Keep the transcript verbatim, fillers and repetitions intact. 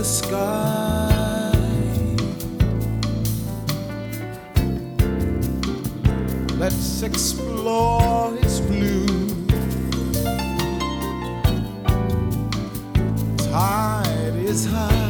the sky. Let's explore its blue. Tide is high.